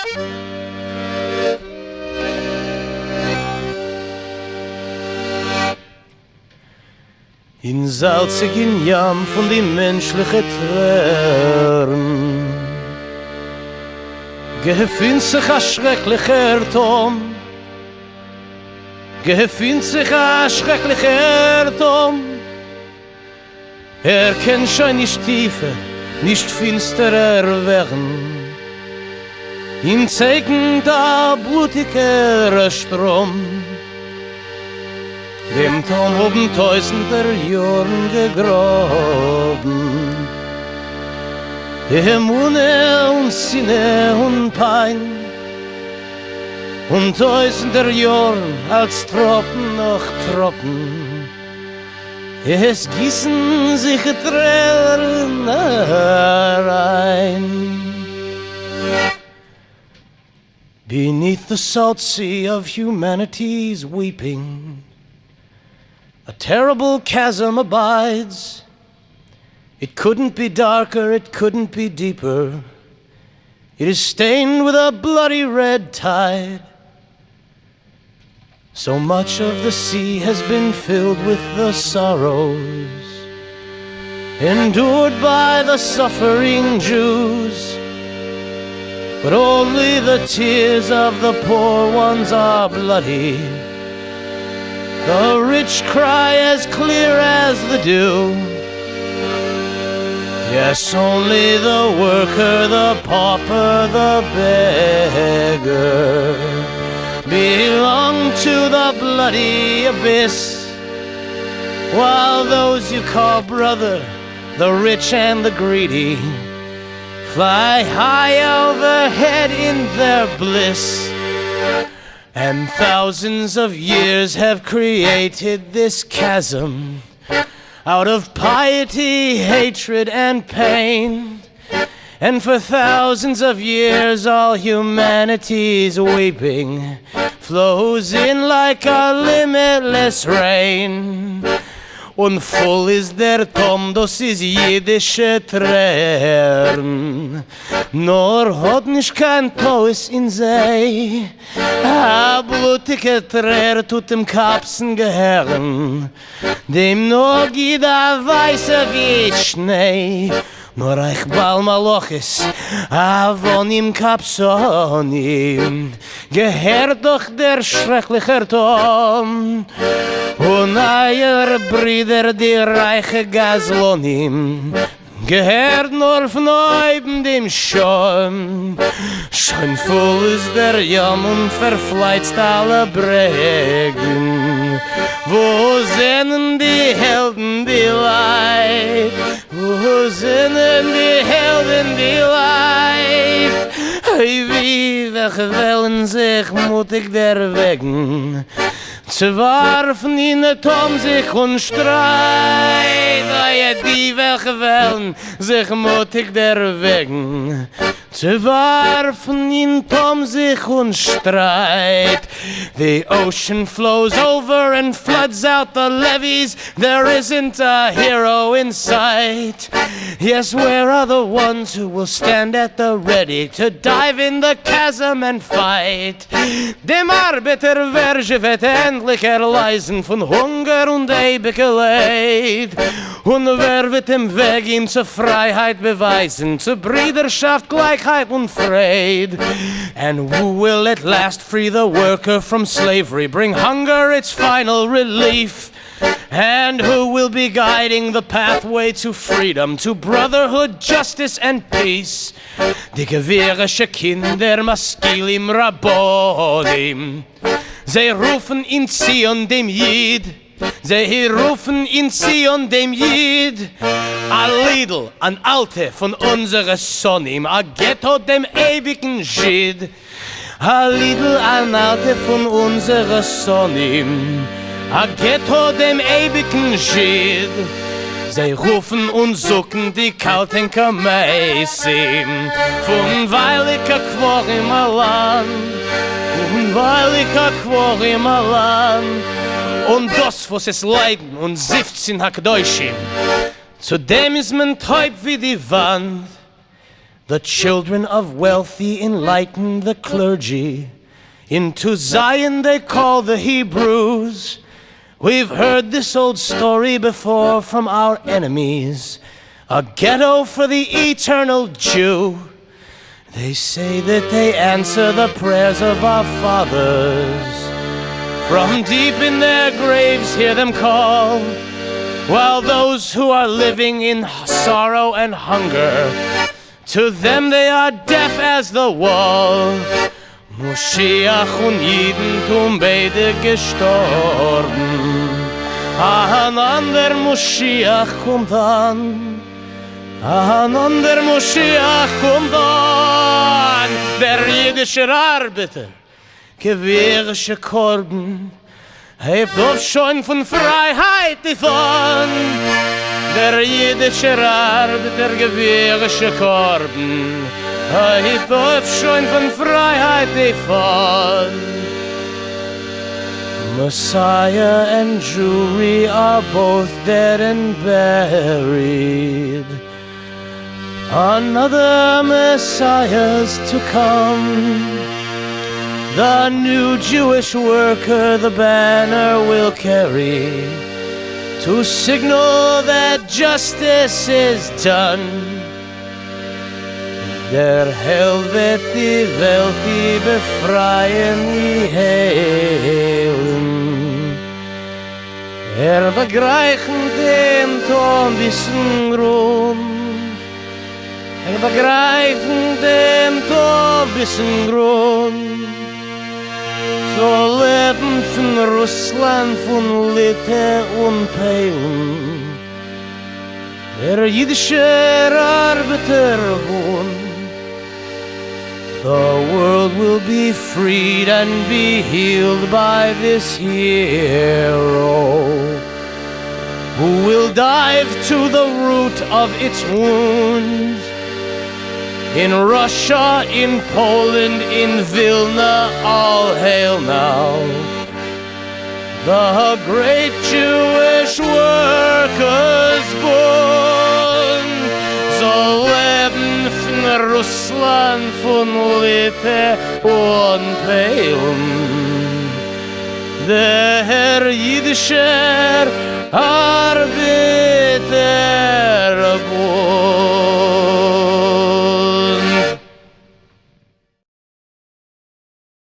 In salzigen Jam von die menschliche Tränen gefühlt sich a schrecklicher Tom, gefühlt sich a schrecklicher Tom. Kennt schon nicht tiefer, nicht finsterer werden, ihm zeigen da blutiger Strom. Dem Tom oben tausender Jahren gegraben, Mune und Sinne und Pein, und tausender Jahren als Tropfen nach Tropfen, es gießen sich Tränen rein. Beneath the salt sea of humanity's weeping, a terrible chasm abides. It couldn't be darker, it couldn't be deeper. It is stained with a bloody red tide. So much of the sea has been filled with the sorrows endured by the suffering Jews. But only the tears of the poor ones are bloody. The rich cry as clear as the dew. Yes, only the worker, the pauper, the beggar belong to the bloody abyss, while those you call brother, the rich and the greedy, fly high overhead in their bliss. And thousands of years have created this chasm out of piety, hatred, and pain. And for thousands of years all humanity's weeping flows in like a limitless rain. Und voll ist der Tom, das ist jüdische Tränen. Nur hat nicht kein Toes in See. A blutige Träne tut dem Kapsen gehören, dem nur geht a weißer wie Schnee. Nur eich bal maloches, von ihm Kapsonim, gehört doch der schreckliche Tom. Und eier Brüder, die reiche Gaslonim, gehört nur von oben dem Schirm. Schon voll ist der Jam und verfleizt alle Bregen. Wo sind die Helden, die Leid? Wo sind die Helden, die Leid? Hey, wie welche Wellen sich mutig der Wegen zu warfen in der Tom sich und Streit. Hey, die welche Wellen sich mutig der Wegen zu warfen in Tom sich und Streit. The ocean flows over and floods out the levees. There isn't a hero in sight. Yes, where are the ones who will stand at the ready to dive in the chasm and fight? Dem Arbeiter wird endlich erleisen von Hunger und ewige Leid. Und wer wird im Weg ihm zur Freiheit beweisen, zur Brüderschaft, Gleichheit und Fried? And who will at last free the worker from slavery, bring hunger its final relief? And who will be guiding the pathway to freedom, to brotherhood, justice and peace? Die gewehrische Kinder, Maskilim, Rabbonim, sie rufen in Zion dem Jid, sie rufen in Zion dem Jid. A Lidl, an Alte von unsere Sonim, a Ghetto dem ewigen Jid. A Lidl, an Alte von unsere Sonim, a Ghetto dem ewigen Jid. Sie rufen und suchen die kalten Kameisim, von weiliger Quor im Land, von weiliger Quor im Land. Und das, was es leiden und sifts in Hakdoishim, zu dem ist man taub wie die Wand. The children of wealthy enlightened the clergy. Into Zion they call the Hebrews. We've heard this old story before from our enemies. A ghetto for the eternal Jew. They say that they answer the prayers of our fathers. From deep in their graves hear them call, while those who are living in sorrow and hunger, to them they are deaf as the wall. Moshiach und Judentum beide gestorben. Ein ander Moshiach kommt an. Ein ander Moshiach kommt an. Der jüdische Arbeiter, gewehrische Korben, hebt auf schon von Freiheit davon. Der jüdische Arbeiter, gewehrische Korben, hebt auf schon von Freiheit davon. Messiah and Jewry are both dead and buried. Another Messiah's to come. The new Jewish worker the banner will carry, to signal that justice is done. Der Held wird die Welt, die befreien, die heilen. Begreichen dem Ton bisschen Grund. Begreifen dem Ton bisschen Grund. So leben von Russland, von Litauen und Polen, der jüdische Arbeiterbund. The world will be freed and be healed by this hero, who will dive to the root of its wounds. In Russia, in Poland, in Vilna, all hail now the great Jewish Workers' Bund. So leben von Russland, von Litauen und Polen, der jüdische Arbeiterbund.